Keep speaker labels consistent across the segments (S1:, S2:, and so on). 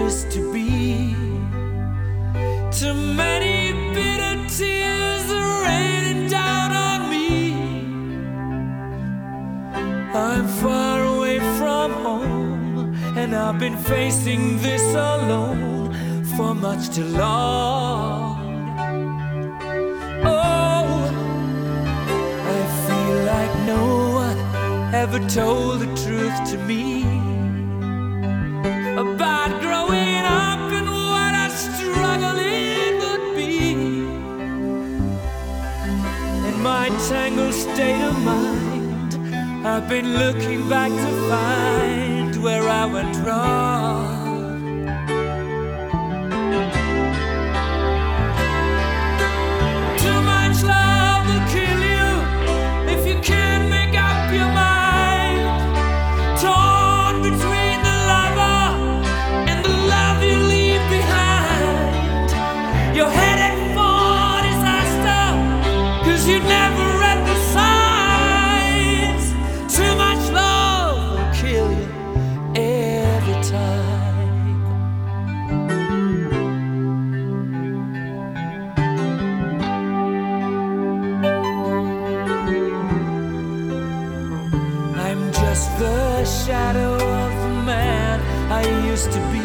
S1: used to be. Too many bitter tears are raining down on me. I'm far away from home, and I've been facing this alone for much too long. Oh, I feel like no one ever told the truth to me about growing up and what a struggle it would be. In my tangled state of mind, I've been looking back to find where I went wrong. Too much love will kill you if you can't make up your mind. Torn between the lover and the love you leave behind. You're headed for disaster, 'cause you never read the signs. Too much love will kill you every time. I'm just the shadow of the man I used to be,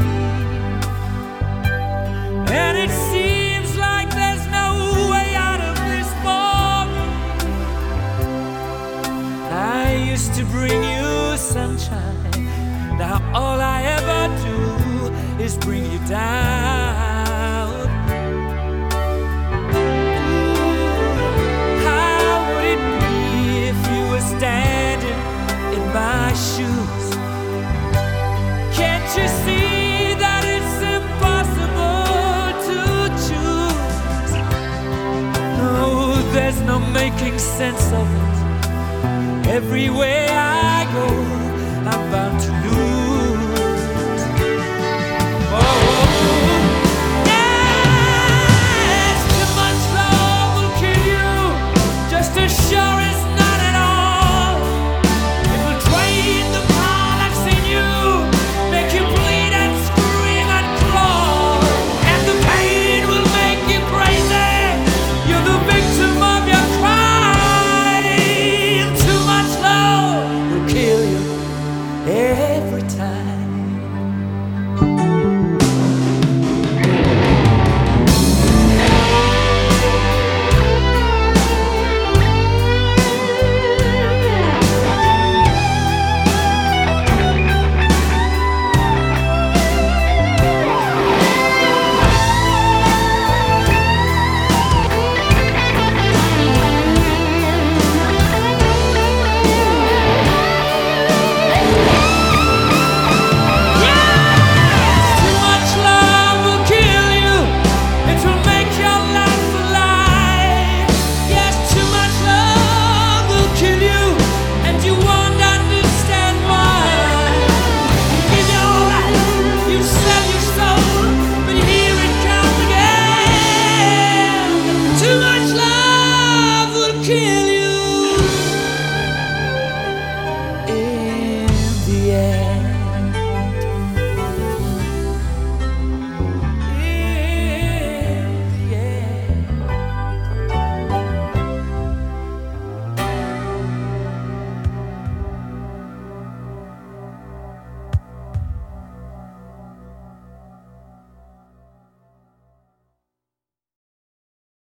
S1: and it seems like there's no way out of this for me. I used to bring you sunshine, now all I ever do is bring you down. How would it be if you were standing in my shoes? Can't you see that it's impossible to choose? No, there's no making sense of it. Everywhere I go, I'm